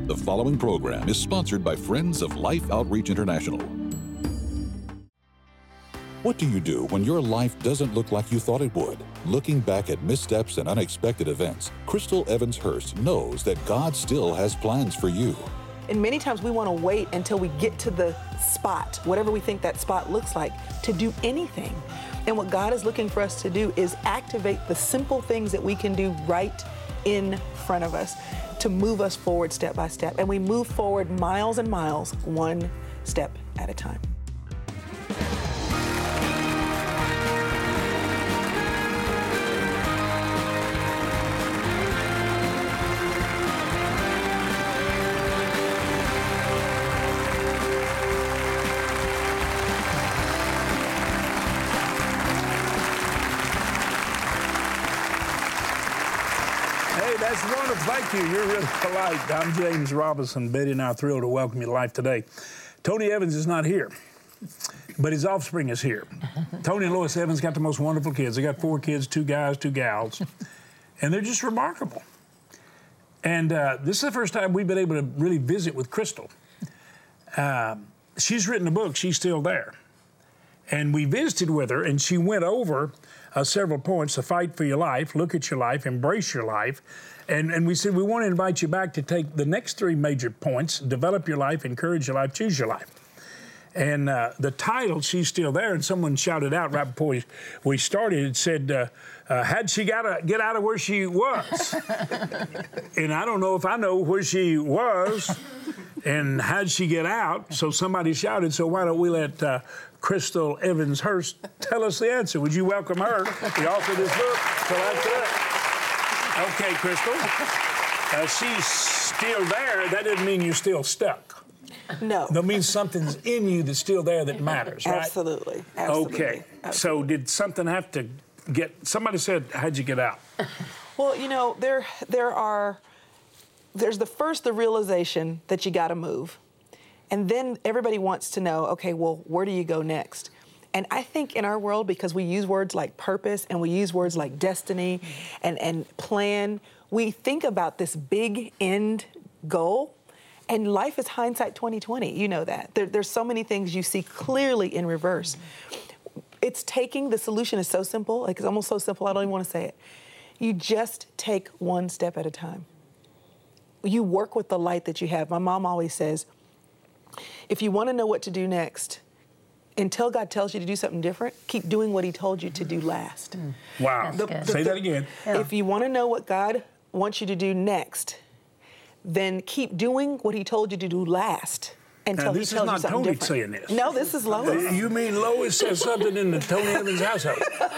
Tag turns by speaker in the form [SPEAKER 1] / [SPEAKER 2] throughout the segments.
[SPEAKER 1] The following program is sponsored by Friends of Life Outreach International. What do you do when your life doesn't look like you thought it would? Looking back at missteps and unexpected events, Crystal Evans Hurst knows that God still has plans for you.
[SPEAKER 2] And many times we want to wait until we get to the spot, whatever we think that spot looks like, to do anything. And what God is looking for us to do is activate the simple things that we can do right in front of us to move us forward step by step. And we move forward miles and miles, one step at a time.
[SPEAKER 3] That's wonderful. Thank you. You're really polite. I'm James Robinson. Betty and I are thrilled to welcome you to life today. Tony Evans is not here, but his offspring is here. Tony and Lois Evans got the most wonderful kids. They got 4 kids, 2 guys, 2 gals, and they're just remarkable. And this is the first time we've been able to really visit with Crystal. She's written a book. She's still there. And we visited with her, and she went over several points: the fight for your life, look at your life, embrace your life. And we said, we want to invite you back to take the next 3 major points: develop your life, encourage your life, choose your life. And the title, She's Still There, and someone shouted out right before we started, it said, had she got to get out of where she was? And I don't know if I know where she was and how'd she get out, so somebody shouted, so why don't we let Crystal Evans Hurst tell us the answer. Would you welcome her, the author of this book? So that's it. Okay, Crystal. She's still there. That doesn't mean you're still stuck.
[SPEAKER 2] No.
[SPEAKER 3] That means something's in you that's still there that matters, right?
[SPEAKER 2] Absolutely.
[SPEAKER 3] Okay.
[SPEAKER 2] Absolutely.
[SPEAKER 3] So did something have to get, somebody said, how'd you get out?
[SPEAKER 2] Well, you know, there's the realization that you got to move. And then everybody wants to know, okay, well, where do you go next? And I think in our world, because we use words like purpose and we use words like destiny and plan, we think about this big end goal. And life is hindsight 2020. You know that. There's so many things you see clearly in reverse. It's taking, the solution is so simple, like it's almost so simple, I don't even want to say it. You just take one step at a time. You work with the light that you have. My mom always says, if you want to know what to do next, until God tells you to do something different, keep doing what he told you to do last.
[SPEAKER 3] Wow. Say that again.
[SPEAKER 2] If you want to know what God wants you to do next, then keep doing what he told you to do last until he tells you something different.
[SPEAKER 3] This is not Tony saying this.
[SPEAKER 2] No, this is Lois.
[SPEAKER 3] You mean Lois says something in the Tony Evans household?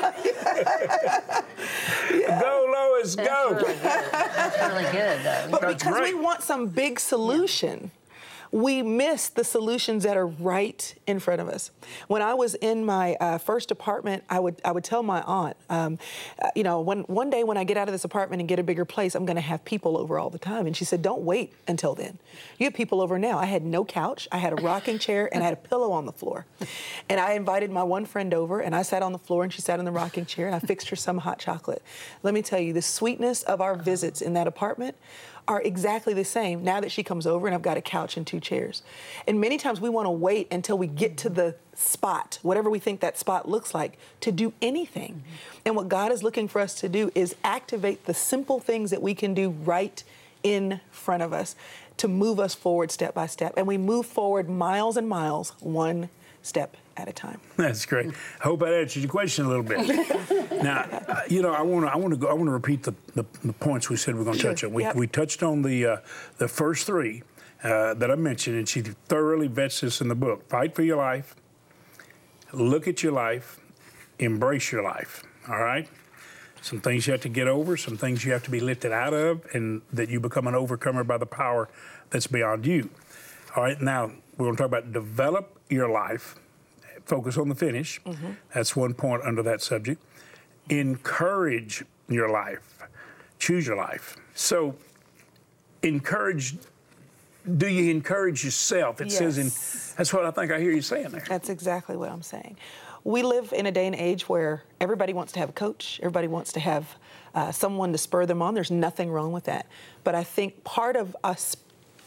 [SPEAKER 3] Yeah. Go, Lois, go.
[SPEAKER 4] Really good. That's really good, though.
[SPEAKER 2] But because we want some big solution, we miss the solutions that are right in front of us. When I was in my first apartment, I would tell my aunt, one day when I get out of this apartment and get a bigger place, I'm going to have people over all the time. And she said, don't wait until then. You have people over now. I had no couch. I had a rocking chair and I had a pillow on the floor. And I invited my one friend over and I sat on the floor and she sat in the rocking chair and I fixed her some hot chocolate. Let me tell you, the sweetness of our visits in that apartment are exactly the same now that she comes over and I've got a couch and 2 chairs. And many times we want to wait until we get to the spot, whatever we think that spot looks like, to do anything. Mm-hmm. And what God is looking for us to do is activate the simple things that we can do right in front of us to move us forward step by step. And we move forward miles and miles, one step at a time.
[SPEAKER 3] That's great. I hope that answers your question a little bit. Now, I want to repeat the points we said we're going to touch on. We touched on the first 3 that I mentioned, and she thoroughly vets this in the book. Fight for your life, look at your life, embrace your life. All right. Some things you have to get over, some things you have to be lifted out of, and that you become an overcomer by the power that's beyond you. All right. Now we're going to talk about develop your life. Focus on the finish. Mm-hmm. That's one point under that subject. Encourage your life. Choose your life. So, encourage. Do you encourage yourself? It says that's what I think I hear you saying there.
[SPEAKER 2] That's exactly what I'm saying. We live in a day and age where everybody wants to have a coach. Everybody wants to have someone to spur them on. There's nothing wrong with that. But I think part of us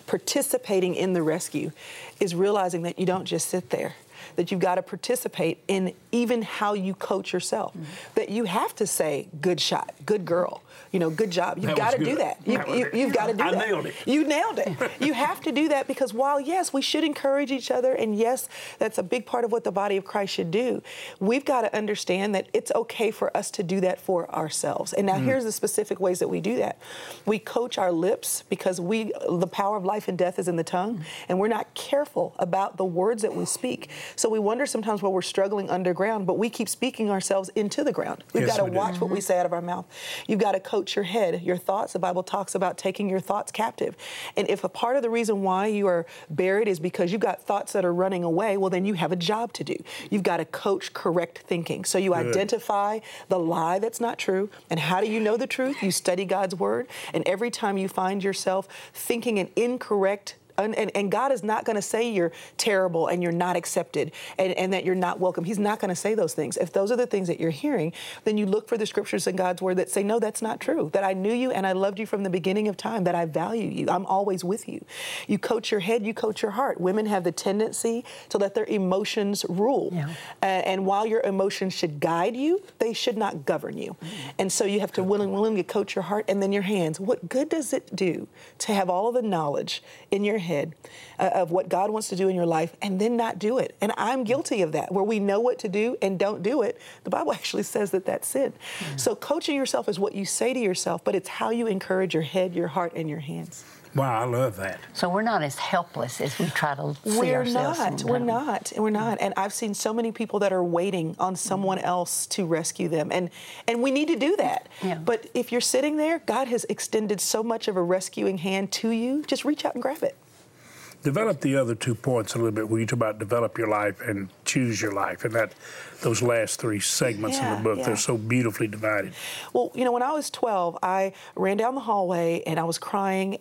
[SPEAKER 2] participating in the rescue is realizing that you don't just sit there, that you've got to participate in even how you coach yourself, that you have to say, good shot, good girl, good job. You've got to do that. You've got to do that.
[SPEAKER 3] I nailed it.
[SPEAKER 2] You nailed it. You have to do that because while, yes, we should encourage each other, and yes, that's a big part of what the body of Christ should do, we've got to understand that it's okay for us to do that for ourselves. And now here's the specific ways that we do that. We coach our lips because the power of life and death is in the tongue, and we're not careful about the words that we speak. So we wonder sometimes why we're struggling underground, but we keep speaking ourselves into the ground. We've got to watch what we say out of our mouth. You've got to coach your head, your thoughts. The Bible talks about taking your thoughts captive. And if a part of the reason why you are buried is because you've got thoughts that are running away, well, then you have a job to do. You've got to coach correct thinking. So you identify the lie that's not true. And how do you know the truth? You study God's word. And every time you find yourself thinking an incorrect and God is not going to say you're terrible and you're not accepted and that you're not welcome. He's not going to say those things. If those are the things that you're hearing, then you look for the scriptures in God's word that say, no, that's not true, that I knew you and I loved you from the beginning of time, that I value you. I'm always with you. You coach your head, you coach your heart. Women have the tendency to let their emotions rule. Yeah. And while your emotions should guide you, they should not govern you. And so you have to willing to coach your heart and then your hands. What good does it do to have all of the knowledge in your head of what God wants to do in your life and then not do it? And I'm guilty of that, where we know what to do and don't do it. The Bible actually says that that's sin. So coaching yourself is what you say to yourself, but it's how you encourage your head, your heart, and your hands.
[SPEAKER 3] Wow, I love that.
[SPEAKER 4] So we're not as helpless as we try to see ourselves.
[SPEAKER 2] We're not. And I've seen so many people that are waiting on someone else to rescue them. And we need to do that. Yeah. But if you're sitting there, God has extended so much of a rescuing hand to you. Just reach out and grab it.
[SPEAKER 3] Develop the other 2 points a little bit where you talk about develop your life and choose your life, and those last 3 segments in the book, they're so beautifully divided.
[SPEAKER 2] Well, when I was 12, I ran down the hallway and I was crying.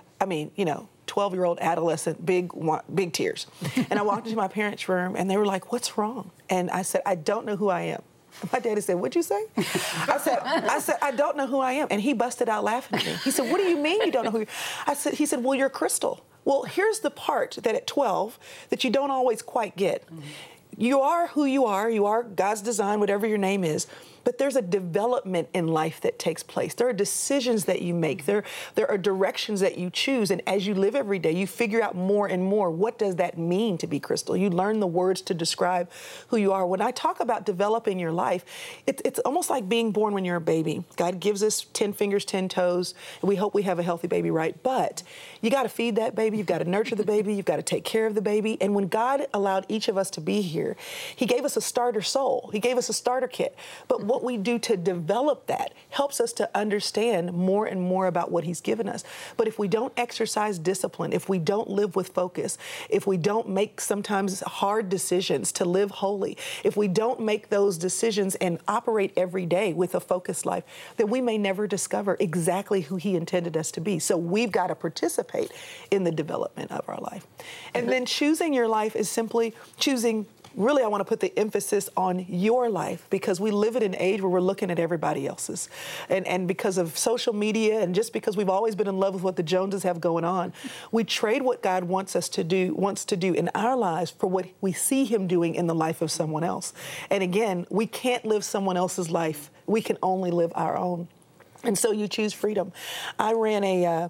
[SPEAKER 2] 12-year-old adolescent, big tears. And I walked into my parents' room and they were like, "What's wrong?" And I said, "I don't know who I am." My daddy said, "What'd you say?" I said, "I don't know who I am." And he busted out laughing at me. He said, "What do you mean you don't know who you are?" He said, "Well, you're Crystal." Well, here's the part that at 12 that you don't always quite get. You are who you are. You are God's design, whatever your name is. But there's a development in life that takes place. There are decisions that you make. There are directions that you choose. And as you live every day, you figure out more and more, what does that mean to be Crystal? You learn the words to describe who you are. When I talk about developing your life, it's almost like being born when you're a baby. God gives us 10 fingers, 10 toes. And we hope we have a healthy baby, right? But you got to feed that baby. You've got to nurture the baby. You've got to take care of the baby. And when God allowed each of us to be here, He gave us a starter soul. He gave us a starter kit. But what we do to develop that helps us to understand more and more about what He's given us. But if we don't exercise discipline, if we don't live with focus, if we don't make sometimes hard decisions to live holy, if we don't make those decisions and operate every day with a focused life, then we may never discover exactly who He intended us to be. So we've got to participate in the development of our life. And then choosing your life is simply choosing. Really, I want to put the emphasis on your life, because we live in an age where we're looking at everybody else's. And because of social media, and just because we've always been in love with what the Joneses have going on, we trade what God wants to do in our lives for what we see Him doing in the life of someone else. And again, we can't live someone else's life. We can only live our own. And so you choose freedom. I ran a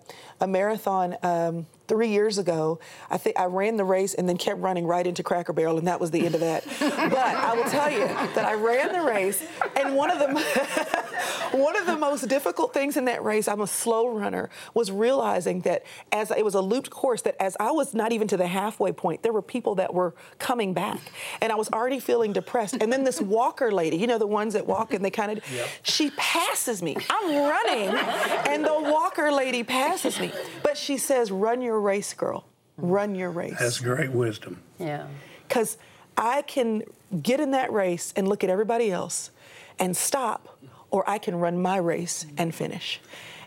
[SPEAKER 2] marathon 3 years ago. I think I ran the race and then kept running right into Cracker Barrel, and that was the end of that. But I will tell you that I ran the race, and one of the most difficult things in that race, I'm a slow runner, was realizing that as it was a looped course, that as I was not even to the halfway point, there were people that were coming back, and I was already feeling depressed. And then this walker lady, the ones that walk and they kind of, she passes me. I'm running, and the walker lady passes me. But she says, "Run your race, girl. Run your race."
[SPEAKER 3] That's great wisdom.
[SPEAKER 4] Yeah.
[SPEAKER 2] Because I can get in that race and look at everybody else and stop, or I can run my race and finish.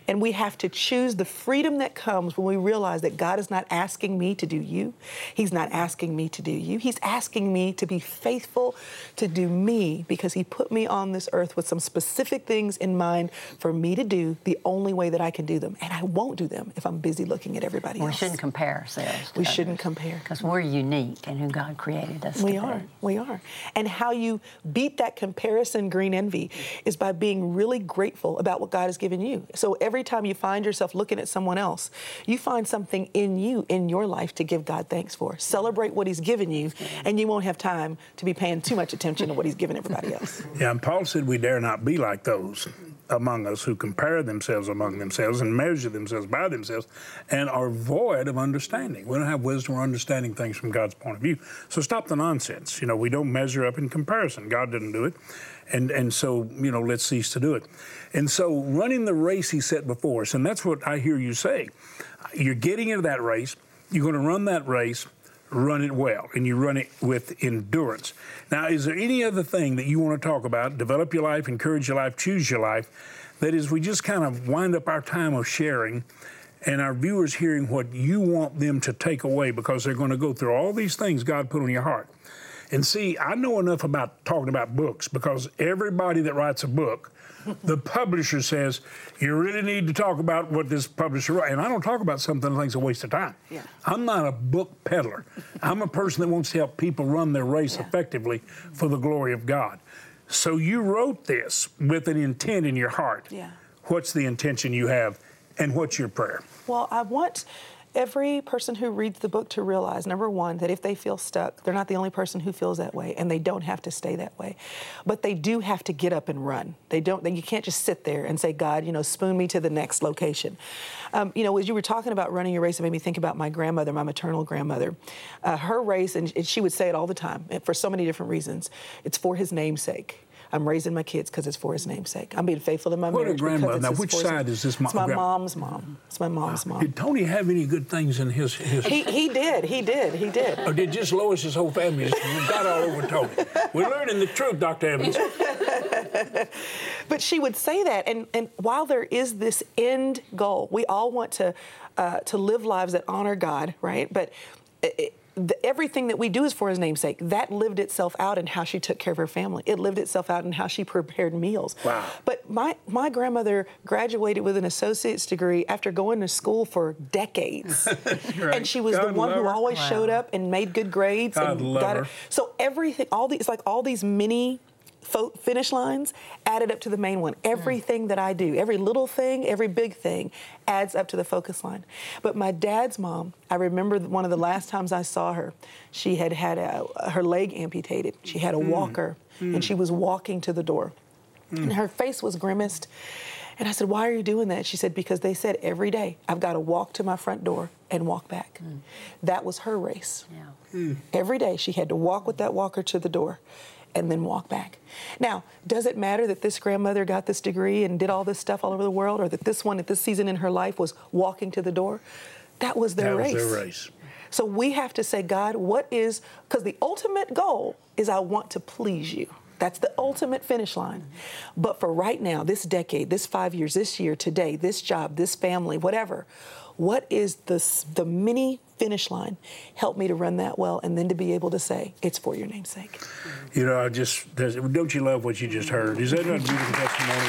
[SPEAKER 2] And we have to choose the freedom that comes when we realize that God is not asking me to do you. He's not asking me to do you. He's asking me to be faithful to do me, because he put me on this earth with some specific things in mind for me to do the only way that I can do them. And I won't do them if I'm busy looking at everybody else.
[SPEAKER 4] We shouldn't compare ourselves to
[SPEAKER 2] We shouldn't compare.
[SPEAKER 4] Because we're unique in who God created us to
[SPEAKER 2] We
[SPEAKER 4] be.
[SPEAKER 2] are. We are. And how you beat that comparison green envy is by being really grateful about what God has given you. So every time you find yourself looking at someone else, you find something in you, in your life, to give God thanks for. Celebrate what he's given you, and you won't have time to be paying too much attention to what he's given everybody else.
[SPEAKER 3] Yeah, and Paul said we dare not be like those among us who compare themselves among themselves and measure themselves by themselves and are void of understanding. We don't have wisdom or understanding things from God's point of view. So stop the nonsense. You know, we don't measure up in comparison. God didn't do it. And so, you know, let's cease to do it. And so running the race he set before us, and that's what I hear you say. You're getting into that race. You're going to run that race. Run it well, and you run it with endurance. Now, is there any other thing that you want to talk about, develop your life, encourage your life, choose your life, that is we just kind of wind up our time of sharing and our viewers hearing what you want them to take away, because they're going to go through all these things God put on your heart. And see, I know enough about talking about books, because everybody that writes a book, the publisher says, you really need to talk about what this publisher wrote. And I don't talk about something I think is a waste of time.
[SPEAKER 2] Yeah.
[SPEAKER 3] I'm not a book peddler. I'm a person that wants to help people run their race effectively for the glory of God. So you wrote this with an intent in your heart.
[SPEAKER 2] Yeah.
[SPEAKER 3] What's the intention you have, and what's your prayer?
[SPEAKER 2] Well, I want every person who reads the book to realize, number one, that if they feel stuck, they're not the only person who feels that way, and they don't have to stay that way. But they do have to get up and run. You can't just sit there and say, God, you know, spoon me to the next location. You know, as you were talking about running your race, it made me think about my grandmother, my maternal grandmother. Her race, and she would say it all the time, for so many different reasons, it's for his namesake. I'm raising my kids because it's for his namesake. I'm being faithful to my marriage.
[SPEAKER 3] What a grandmother. Now, which side is this mom?
[SPEAKER 2] It's my mom's mom. It's my mom's mom.
[SPEAKER 3] Did Tony have any good things in his?
[SPEAKER 2] He did.
[SPEAKER 3] Or did just Lois's whole family just got all over Tony? We're learning the truth, Dr. Evans.
[SPEAKER 2] But she would say that, and while there is this end goal, we all want to live lives that honor God, right? But everything that we do is for his namesake. That lived itself out in how she took care of her family. It lived itself out in how she prepared meals.
[SPEAKER 3] Wow.
[SPEAKER 2] But my grandmother graduated with an associate's degree after going to school for decades.
[SPEAKER 3] Right.
[SPEAKER 2] And she was the one who always showed up and made good grades.
[SPEAKER 3] God
[SPEAKER 2] and
[SPEAKER 3] love
[SPEAKER 2] got
[SPEAKER 3] her.
[SPEAKER 2] it. So everything, all these mini finish lines added up to the main one. Everything that I do, every little thing, every big thing adds up to the focus line. But my dad's mom, I remember one of the last times I saw her, she had her leg amputated. She had a walker, and she was walking to the door. And her face was grimaced. And I said, why are you doing that? She said, because they said every day, I've got to walk to my front door and walk back. That was her race.
[SPEAKER 4] Yeah.
[SPEAKER 2] Every day she had to walk with that walker to the door and then walk back. Now, does it matter that this grandmother got this degree and did all this stuff all over the world, or that this one at this season in her life was walking to the door? That was their race.
[SPEAKER 3] That was their race.
[SPEAKER 2] So we have to say, God, because the ultimate goal is I want to please you. That's the ultimate finish line. But for right now, this decade, this 5 years, this year, today, this job, this family, whatever, what is the mini finish line? Help me to run that well, and then to be able to say, it's for your name's sake.
[SPEAKER 3] You know, don't you love what you just heard? Is that not a beautiful testimony?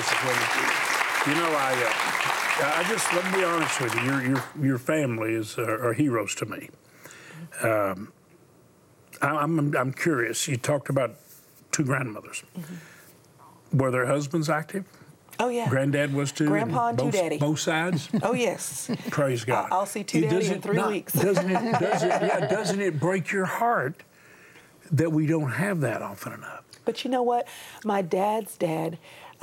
[SPEAKER 3] You know, I just, let me be honest with you. Your family are heroes to me. I'm curious. You talked about two grandmothers. Were their husbands active?
[SPEAKER 2] Oh, yeah.
[SPEAKER 3] Granddad was too?
[SPEAKER 2] Grandpa and two daddy.
[SPEAKER 3] Both sides?
[SPEAKER 2] Oh, yes.
[SPEAKER 3] Praise God.
[SPEAKER 2] I'll see two daddy in 3 weeks.
[SPEAKER 3] Doesn't it break your heart that we don't have that often enough?
[SPEAKER 2] But you know what? My dad's dad,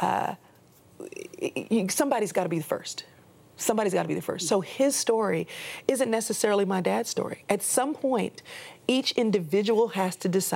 [SPEAKER 2] somebody's got to be the first. Somebody's got to be the first. So his story isn't necessarily my dad's story. At some point, each individual has to decide,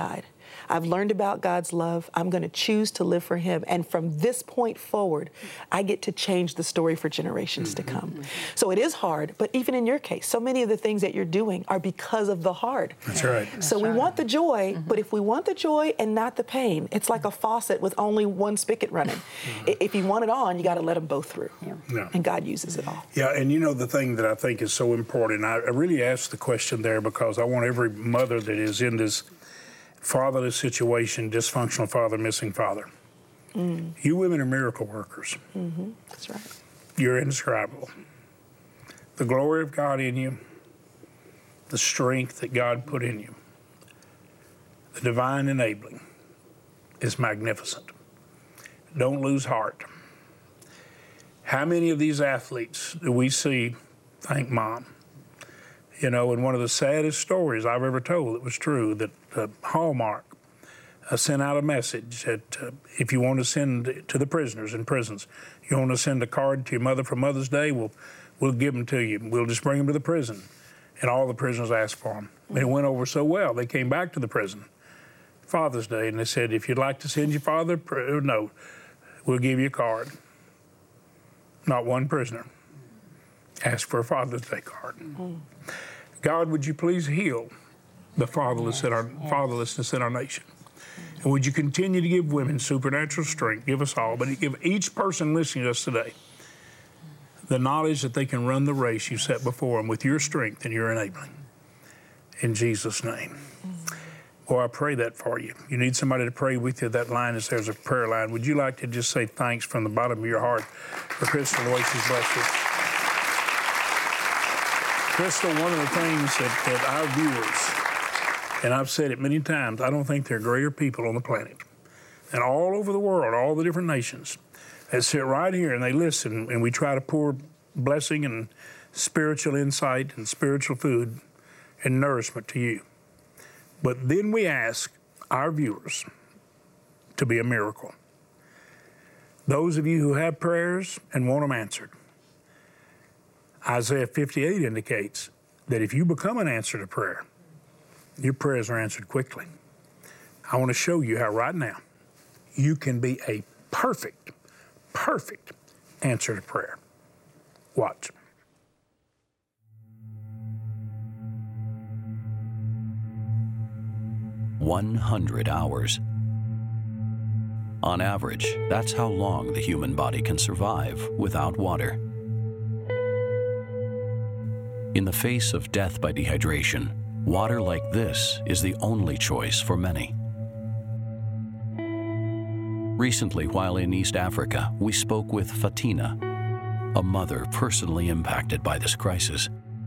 [SPEAKER 2] I've learned about God's love. I'm going to choose to live for him. And from this point forward, I get to change the story for generations to come. So it is hard, but even in your case, so many of the things that you're doing are because of the hard.
[SPEAKER 3] That's right.
[SPEAKER 2] So we want the joy, but if we want the joy and not the pain, it's like a faucet with only one spigot running. If you want it on, you got to let them both through.
[SPEAKER 3] Yeah.
[SPEAKER 2] And God uses it all.
[SPEAKER 3] Yeah, and you know the thing that I think is so important, I really asked the question there because I want every mother that is in this fatherless situation, dysfunctional father, missing father. You women are miracle workers.
[SPEAKER 2] That's right.
[SPEAKER 3] You're indescribable. The glory of God in you, the strength that God put in you, the divine enabling is magnificent. Don't lose heart. How many of these athletes do we see thank Mom? You know, and one of the saddest stories I've ever told, it was true, that Hallmark sent out a message that if you want to send to the prisoners in prisons, you want to send a card to your mother for Mother's Day, we'll give them to you. We'll just bring them to the prison. And all the prisoners asked for them. And it went over so well, they came back to the prison Father's Day, and they said, if you'd like to send your father a note, we'll give you a card. Not one prisoner asked for a Father's Day card. God, would you please heal the fatherlessness in our nation? And would you continue to give women supernatural strength, give us all, but give each person listening to us today the knowledge that they can run the race you set before them with your strength and your enabling. In Jesus' name. Boy, I pray that for you. You need somebody to pray with you. That line is there's a prayer line. Would you like to just say thanks from the bottom of your heart for Crystal, the way she's blessed us? Crystal, one of the things that our viewers, and I've said it many times, I don't think there are greater people on the planet. And all over the world, all the different nations, that sit right here and they listen, and we try to pour blessing and spiritual insight and spiritual food and nourishment to you. But then we ask our viewers to be a miracle. Those of you who have prayers and want them answered, Isaiah 58 indicates that if you become an answer to prayer, your prayers are answered quickly. I want to show you how right now you can be a perfect answer to prayer. Watch.
[SPEAKER 5] 100 hours. On average, that's how long the human body can survive without water. In the face of death by dehydration, water like this is the only choice for many. Recently, while in East Africa, we spoke with Fatina, a mother personally impacted by this crisis.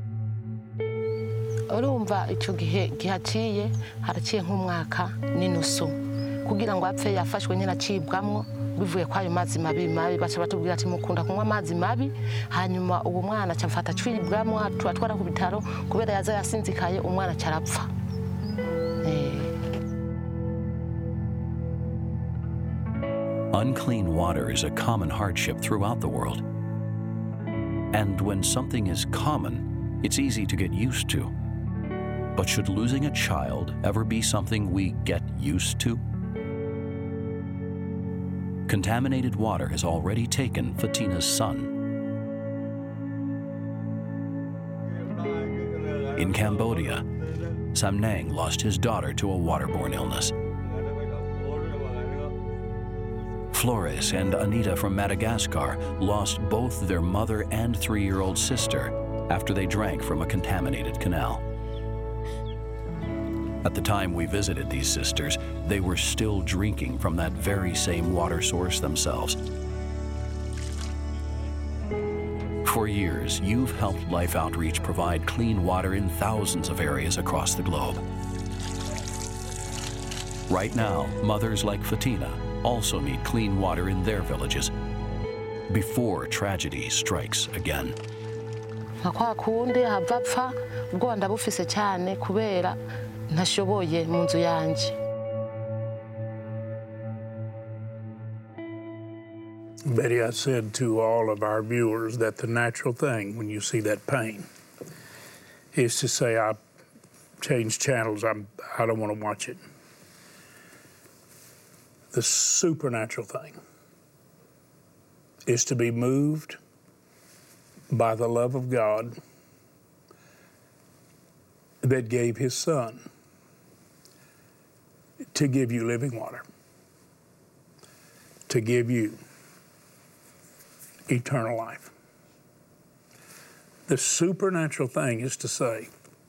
[SPEAKER 6] Urumva icyo gihe gihaciye haraciye nk'umwaka n'inusu kugira ngo apfe yafashwe nyine acibwamwo bivuye kwa ayo mazi mabi baca batubwira ati mukunda kunywa amazi mabi hanyuma uwo mwana acamfata acibwamwo atwara ku bitaro kubera yaza yasinzikaye umwana carapfa.
[SPEAKER 5] Unclean water is a common hardship throughout the world. And when something is common, it's easy to get used to. But should losing a child ever be something we get used to? Contaminated water has already taken Fatina's son. In Cambodia, Samnang lost his daughter to a waterborne illness. Flores and Anita from Madagascar lost both their mother and 3-year-old sister after they drank from a contaminated canal. At the time we visited these sisters, they were still drinking from that very same water source themselves. For years, you've helped Life Outreach provide clean water in thousands of areas across the globe. Right now, mothers like Fatina also need clean water in their villages before tragedy strikes again.
[SPEAKER 6] Kwa kundi havapfa ubwo ndabufise cyane kubera ntashoboye mu nzu yanje.
[SPEAKER 3] Betty, I said to all of our viewers that the natural thing when you see that pain is to say, I changed channels, I don't want to watch it. The supernatural thing is to be moved by the love of God that gave His Son to give you living water, to give you eternal life. The supernatural thing is to say,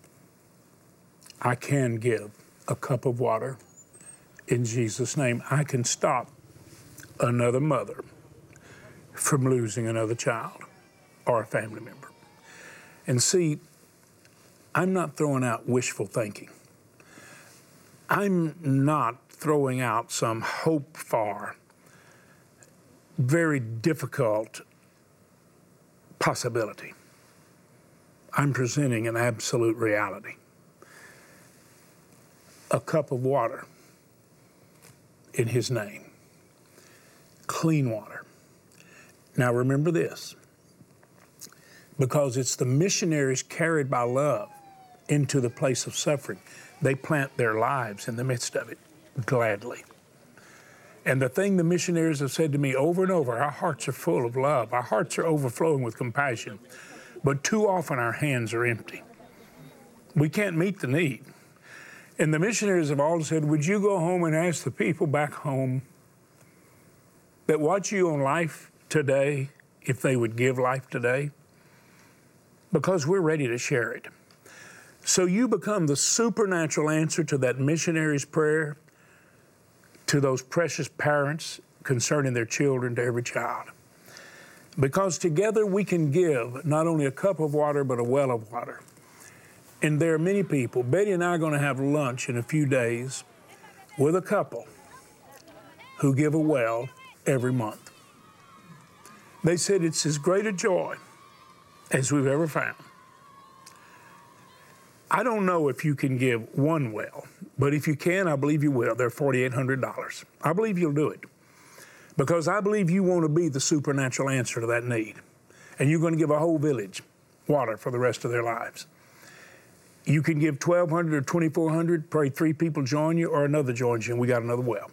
[SPEAKER 3] I can give a cup of water in Jesus' name. I can stop another mother from losing another child or a family member. And see, I'm not throwing out wishful thinking. I'm not throwing out some hope for very difficult possibility. I'm presenting an absolute reality. A cup of water in His name. Clean water. Now remember this, because it's the missionaries carried by love into the place of suffering. They plant their lives in the midst of it gladly. And the thing the missionaries have said to me over and over, our hearts are full of love. Our hearts are overflowing with compassion. But too often our hands are empty. We can't meet the need. And the missionaries have all said, would you go home and ask the people back home that watch you on Life Today if they would give life today? Because we're ready to share it. So you become the supernatural answer to that missionary's prayer, to those precious parents concerning their children, to every child. Because together we can give not only a cup of water, but a well of water. And there are many people. Betty and I are going to have lunch in a few days with a couple who give a well every month. They said it's as great a joy as we've ever found. I don't know if you can give one well, but if you can, I believe you will. They're $4,800. I believe you'll do it because I believe you want to be the supernatural answer to that need. And you're going to give a whole village water for the rest of their lives. You can give $1,200 or $2,400, pray 3 people join you or another joins you, and we got another well.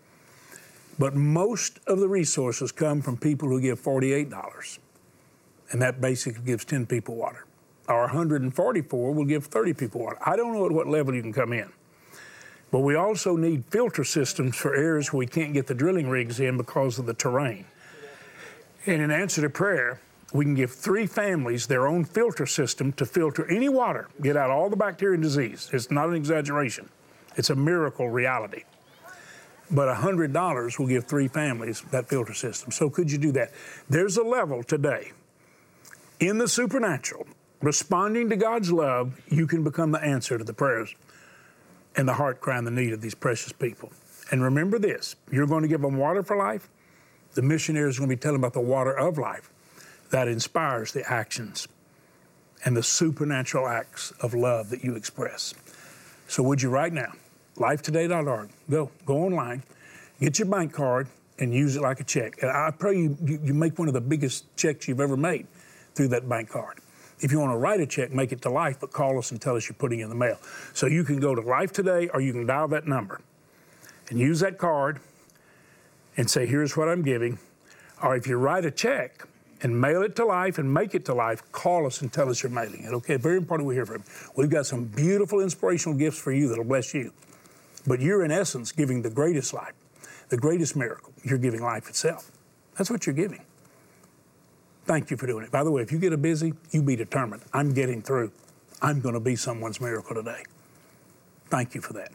[SPEAKER 3] But most of the resources come from people who give $48, and that basically gives 10 people water. Or 144 will give 30 people water. I don't know at what level you can come in. But we also need filter systems for areas where we can't get the drilling rigs in because of the terrain. And in answer to prayer, we can give 3 families their own filter system to filter any water, get out all the bacteria and disease. It's not an exaggeration. It's a miracle reality. But $100 will give 3 families that filter system. So could you do that? There's a level today in the supernatural, responding to God's love, you can become the answer to the prayers and the heart cry and the need of these precious people. And remember this, you're going to give them water for life. The missionary is going to be telling about the water of life that inspires the actions and the supernatural acts of love that you express. So would you right now, lifetoday.org, go online, get your bank card and use it like a check. And I pray you make one of the biggest checks you've ever made through that bank card. If you want to write a check, make it to Life, but call us and tell us you're putting it in the mail. So you can go to Life Today or you can dial that number and use that card and say, here's what I'm giving. Or if you write a check and mail it to Life and make it to Life, call us and tell us you're mailing it, okay? Very important we hear from you. We've got some beautiful inspirational gifts for you that'll bless you. But you're in essence giving the greatest life, the greatest miracle. You're giving life itself. That's what you're giving. Thank you for doing it. By the way, if you get a busy, you be determined. I'm getting through. I'm going to be someone's miracle today. Thank you for that.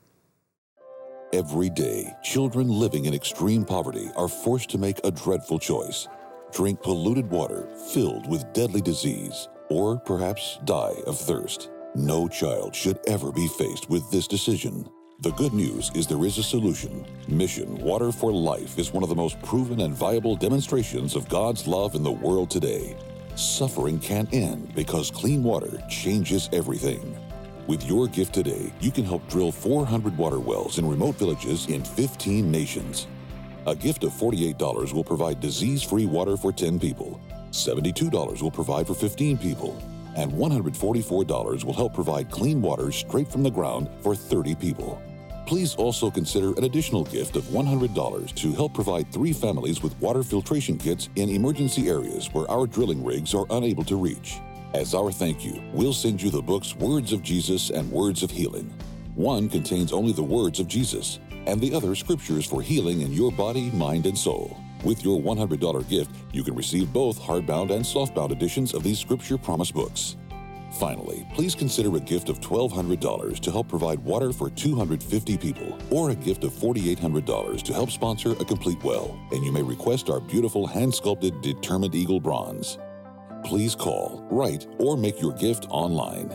[SPEAKER 1] Every day, children living in extreme poverty are forced to make a dreadful choice. Drink polluted water filled with deadly disease, or perhaps die of thirst. No child should ever be faced with this decision. The good news is there is a solution. Mission Water for Life is one of the most proven and viable demonstrations of God's love in the world today. Suffering can't end because clean water changes everything. With your gift today, you can help drill 400 water wells in remote villages in 15 nations. A gift of $48 will provide disease-free water for 10 people. $72 will provide for 15 people. And $144 will help provide clean water straight from the ground for 30 people. Please also consider an additional gift of $100 to help provide 3 families with water filtration kits in emergency areas where our drilling rigs are unable to reach. As our thank you, we'll send you the books Words of Jesus and Words of Healing. One contains only the words of Jesus, and the other scriptures for healing in your body, mind, and soul. With your $100 gift, you can receive both hardbound and softbound editions of these Scripture Promise books. Finally, please consider a gift of $1,200 to help provide water for 250 people, or a gift of $4,800 to help sponsor a complete well, and you may request our beautiful hand-sculpted Determined Eagle bronze. Please call, write, or make your gift online.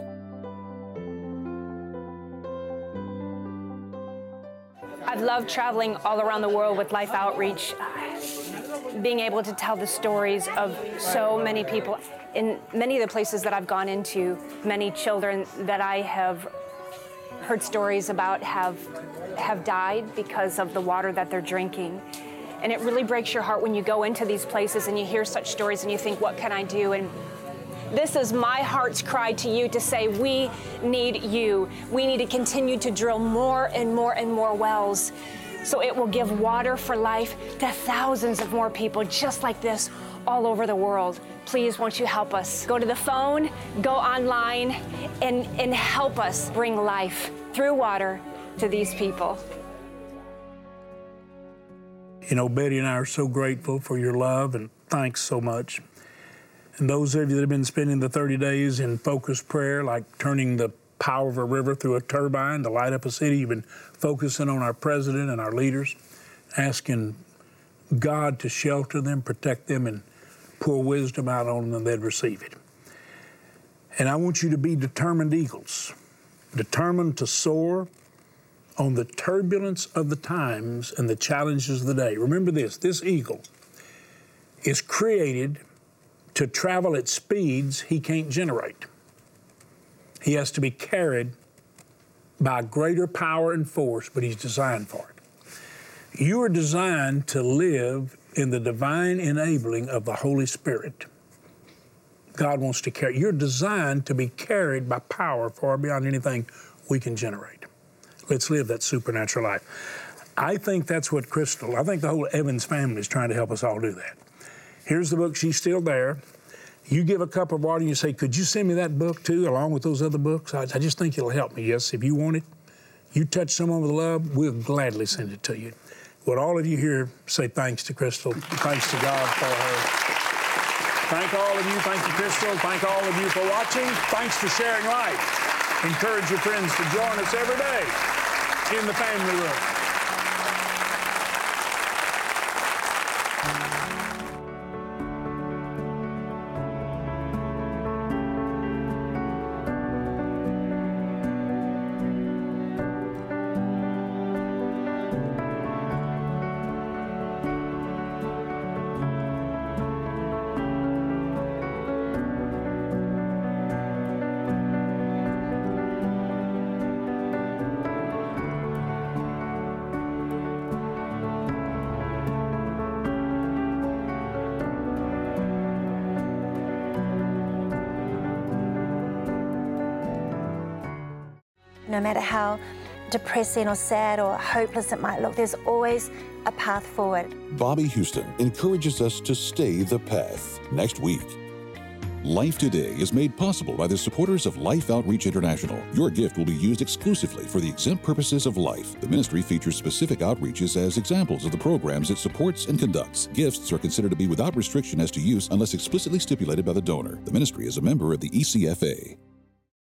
[SPEAKER 7] I've loved traveling all around the world with Life Outreach, being able to tell the stories of so many people. In many of the places that I've gone into, many children that I have heard stories about have died because of the water that they're drinking. And it really breaks your heart when you go into these places and you hear such stories and you think, what can I do? And this is my heart's cry to you to say, we need you. We need to continue to drill more and more and more wells so it will give water for life to thousands of more people just like this all over the world. Please, won't you help us? Go to the phone, go online, and help us bring life through water to these people.
[SPEAKER 3] You know, Betty and I are so grateful for your love, and thanks so much. And those of you that have been spending the 30 days in focused prayer, like turning the power of a river through a turbine to light up a city, you've been focusing on our president and our leaders, asking God to shelter them, protect them, and pour wisdom out on them, they'd receive it. And I want you to be determined eagles, determined to soar on the turbulence of the times and the challenges of the day. Remember this eagle is created to travel at speeds he can't generate. He has to be carried by greater power and force, but he's designed for it. You are designed to live in the divine enabling of the Holy Spirit. God wants to carry. You're designed to be carried by power far beyond anything we can generate. Let's live that supernatural life. I think that's what I think the whole Evans family is trying to help us all do that. Here's the book. She's still there. You give a cup of water and you say, could you send me that book too, along with those other books? I just think it'll help me. Yes, if you want it, you touch someone with love, we'll gladly send it to you. Would all of you here say thanks to Crystal? Thanks to God for her. Thank all of you. Thank you, Crystal. Thank all of you for watching. Thanks for sharing life. Encourage your friends to join us every day in the family room.
[SPEAKER 8] No matter how depressing or sad or hopeless it might look, there's always a path forward.
[SPEAKER 1] Bobby Houston encourages us to stay the path. Next week. Life Today is made possible by the supporters of Life Outreach International. Your gift will be used exclusively for the exempt purposes of life. The ministry features specific outreaches as examples of the programs it supports and conducts. Gifts are considered to be without restriction as to use unless explicitly stipulated by the donor. The ministry is a member of the ECFA.